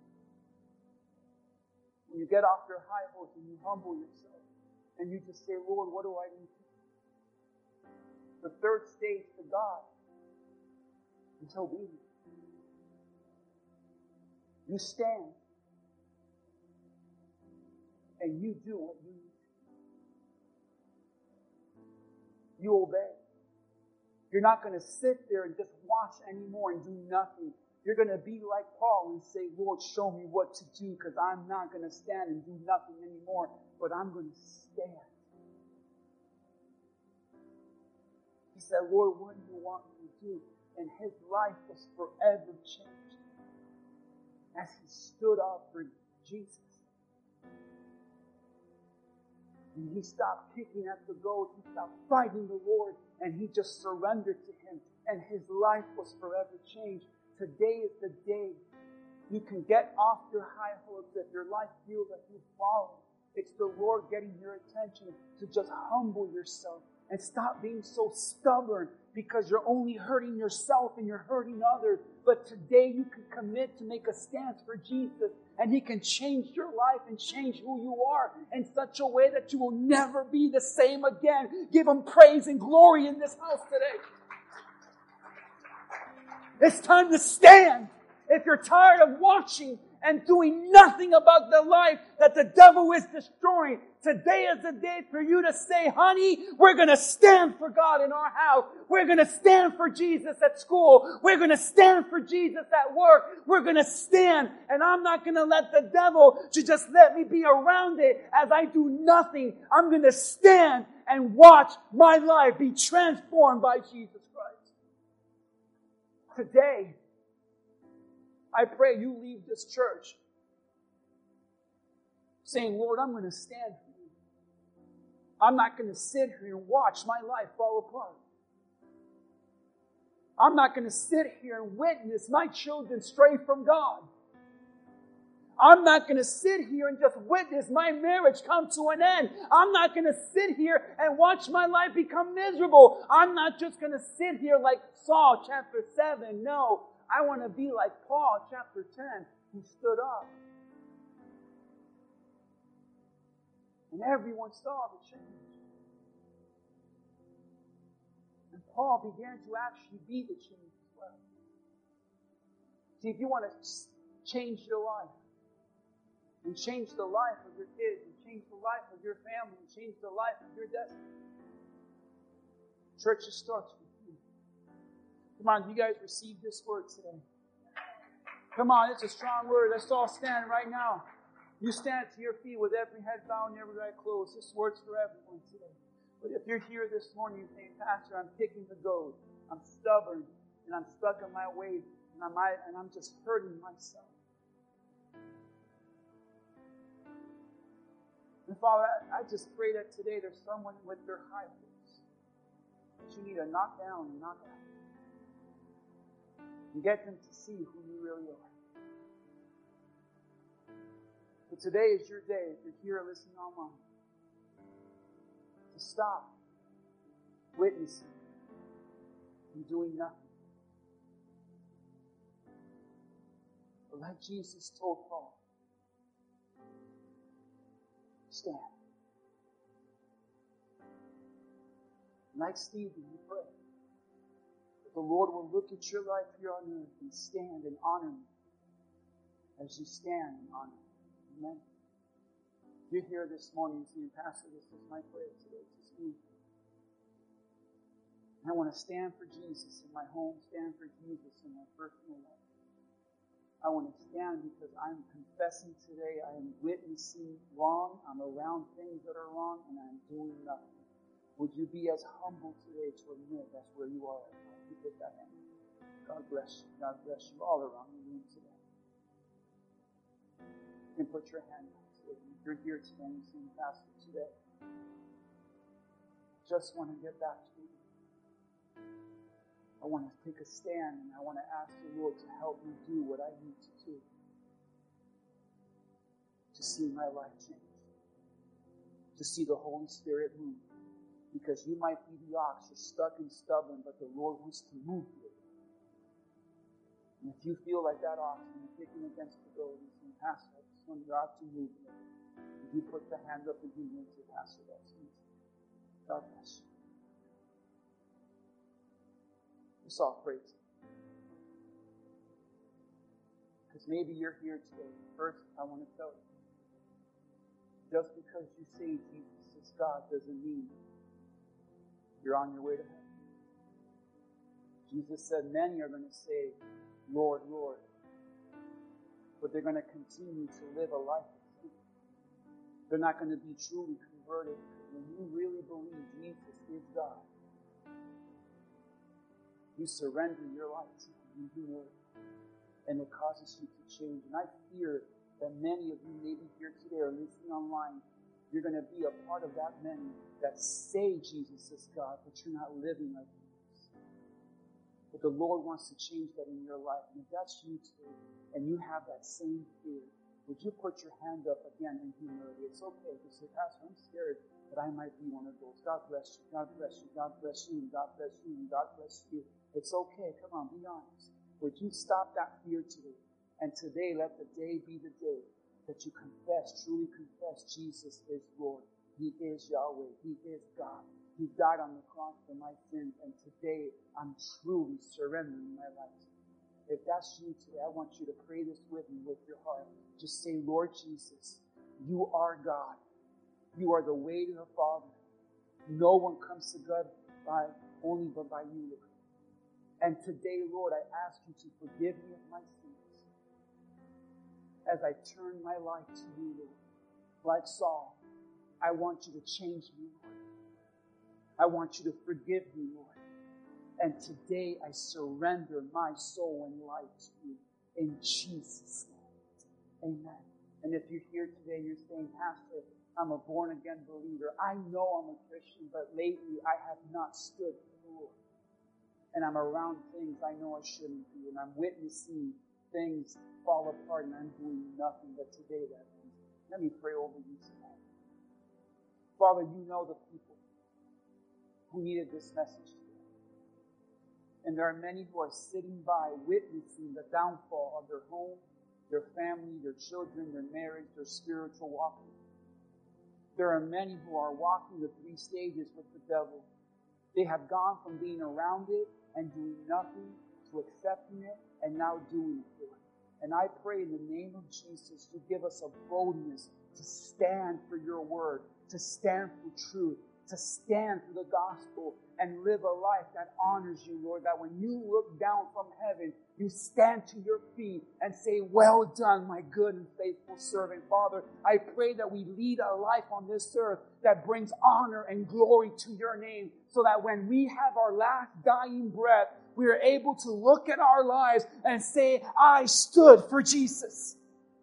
When you get off your high horse and you humble yourself, and you just say, Lord, what do I need to do? The third stage to God is obedience. You stand and you do what you need to do. You obey. You're not going to sit there and just watch anymore and do nothing. You're going to be like Paul and say, Lord, show me what to do, because I'm not going to stand and do nothing anymore, but I'm going to stand. He said, Lord, what do you want me to do? And his life was forever changed as he stood up for Jesus. And he stopped kicking at the goat. He stopped fighting the Lord. And he just surrendered to him. And his life was forever changed. Today is the day you can get off your high horse if your life feels like you've fallen. It's the Lord getting your attention to just humble yourself and stop being so stubborn because you're only hurting yourself and you're hurting others. But today you can commit to make a stance for Jesus, and He can change your life and change who you are in such a way that you will never be the same again. Give Him praise and glory in this house today. It's time to stand. If you're tired of watching and doing nothing about the life that the devil is destroying, today is the day for you to say, honey, we're going to stand for God in our house. We're going to stand for Jesus at school. We're going to stand for Jesus at work. We're going to stand, and I'm not going to let the devil to just let me be around it as I do nothing. I'm going to stand and watch my life be transformed by Jesus Christ. Today, I pray you leave this church saying, Lord, I'm going to stand for you. I'm not going to sit here and watch my life fall apart. I'm not going to sit here and witness my children stray from God. I'm not going to sit here and just witness my marriage come to an end. I'm not going to sit here and watch my life become miserable. I'm not just going to sit here like Saul chapter seven. No. I want to be like Paul, chapter ten, who stood up. And everyone saw the change. And Paul began to actually be the change as well. See, if you want to change your life, and change the life of your kids, and change the life of your family, and change the life of your destiny, church just starts with you. Come on, you guys receive this word today. Come on, it's a strong word. Let's all stand right now. You stand to your feet with every head bowed and every eye closed. This word's for everyone today. But if you're here this morning and saying, Pastor, I'm kicking the goat. I'm stubborn and I'm stuck in my ways and I'm, and I'm just hurting myself. And Father, I, I just pray that today there's someone with their high hopes that you need to knock down and knock out. And get them to see who you really are. But today is your day, if you're here listening online, to stop witnessing and doing nothing. But like Jesus told Paul, stand. Like Stephen, you pray. The Lord will look at your life here on earth and stand and honor you as you stand and honor you. Amen. You're here this morning saying, Pastor, this is my prayer today. Just me. And I want to stand for Jesus in my home, stand for Jesus in my personal life. I want to stand because I'm confessing today I am witnessing wrong. I'm around things that are wrong and I'm doing nothing. Would you be as humble today to admit that's where you are right now? You put that in. God bless you. God bless you all around the room today. You can put your hand out today. If you're here today and you're saying, Pastor, today, just want to get back to you. I want to take a stand and I want to ask the Lord to help me do what I need to do to see my life change, to see the Holy Spirit move. Because you might be the ox, you're stuck and stubborn, but the Lord wants to move you. And if you feel like that ox and you're kicking against the goat and saying, Pastor, I just want God to move you. If you put the hand up and you need to, Pastor, that's me. God bless you. Let's all pray today. Because maybe you're here today. First, I want to tell you, just because you say Jesus is God doesn't mean you're on your way to heaven. Jesus said many are going to say, Lord, Lord. But they're going to continue to live a life of sin. They're not going to be truly converted. When you really believe Jesus is God, you surrender your life to Him in humility. And it causes you to change. And I fear that many of you maybe here today or listening online, you're going to be a part of that many that say Jesus is God, but you're not living like Jesus. But the Lord wants to change that in your life. And if that's you today, and you have that same fear, would you put your hand up again in humility? It's okay to say, Pastor, I'm scared that I might be one of those. God bless you, God bless you, God bless you, God bless you, and God bless you. It's okay. Come on, be honest. Would you stop that fear today? And today, let the day be the day that you confess, truly confess Jesus is Lord. He is Yahweh. He is God. He died on the cross for my sins. And today, I'm truly surrendering my life to Him. If that's you today, I want you to pray this with me with your heart. Just say, Lord Jesus, you are God. You are the way to the Father. No one comes to God by only but by you, Lord. And today, Lord, I ask you to forgive me of my sins as I turn my life to you, Lord. Like Saul, I want you to change me, Lord. I want you to forgive me, Lord. And today I surrender my soul and life to you in Jesus' name. Amen. And if you're here today, you're saying, Pastor, I'm a born-again believer. I know I'm a Christian, but lately I have not stood for the Lord. And I'm around things I know I shouldn't be. And I'm witnessing things fall apart and I'm doing nothing but today that means. Let me pray over you tonight. Father, you know the people who needed this message today. And there are many who are sitting by witnessing the downfall of their home, their family, their children, their marriage, their spiritual walking. There are many who are walking the three stages with the devil. They have gone from being around it and doing nothing to accepting it and now doing it, Lord. And I pray in the name of Jesus, you give us a boldness to stand for your word, to stand for truth, to stand for the gospel and live a life that honors you, Lord, that when you look down from heaven, you stand to your feet and say, well done, my good and faithful servant. Father, I pray that we lead a life on this earth that brings honor and glory to your name, so that when we have our last dying breath, we are able to look at our lives and say, I stood for Jesus.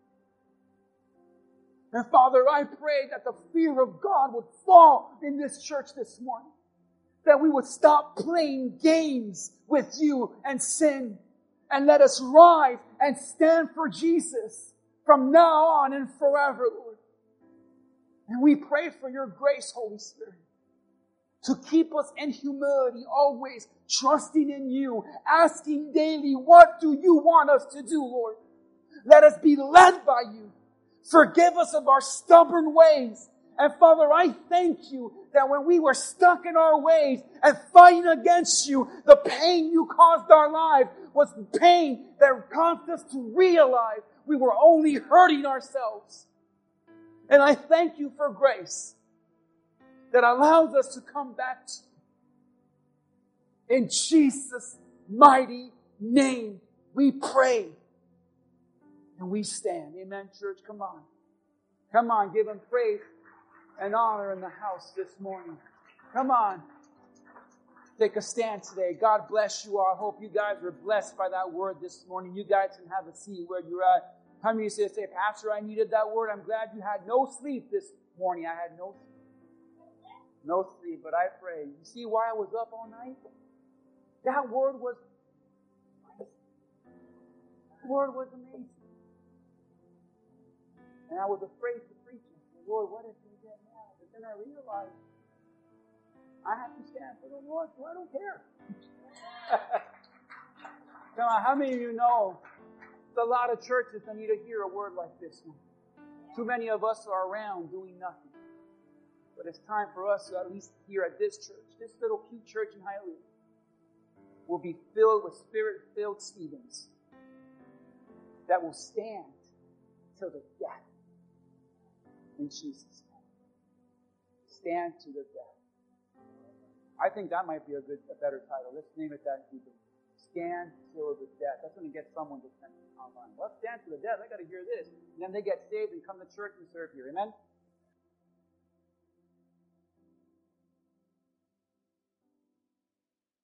And Father, I pray that the fear of God would fall in this church this morning. That we would stop playing games with you and sin. And let us rise and stand for Jesus from now on and forever, Lord. And we pray for your grace, Holy Spirit, to keep us in humility, always trusting in you, asking daily, what do you want us to do, Lord? Let us be led by you. Forgive us of our stubborn ways. And Father, I thank you that when we were stuck in our ways and fighting against you, the pain you caused our lives was pain that caused us to realize we were only hurting ourselves. And I thank you for grace that allows us to come back to you. In Jesus' mighty name, we pray and we stand. Amen, church. Come on. Come on, give him praise and honor in the house this morning. Come on. Take a stand today. God bless you all. I hope you guys were blessed by that word this morning. You guys can have a seat where you're at. How many of you say, Pastor, I needed that word? I'm glad you had no sleep this morning. I had no sleep. No sleep, but I pray. You see why I was up all night? That word was, that word was amazing. And I was afraid to preach it. Lord, what if you get mad? But then I realized I have to stand for the Lord, so I don't care. Come on, how many of you know there's a lot of churches that need to hear a word like this one? Too many of us are around doing nothing. But it's time for us to, at least here at this church, this little cute church in Hialeah, will be filled with Spirit-filled Stevens that will stand till the death. In Jesus' name. Stand to the death. I think that might be a good, a better title. Let's name it that. Stand till the death. That's going to get someone's attention online. Well, stand to the death. I got to hear this. And then they get saved and come to church and serve here. Amen?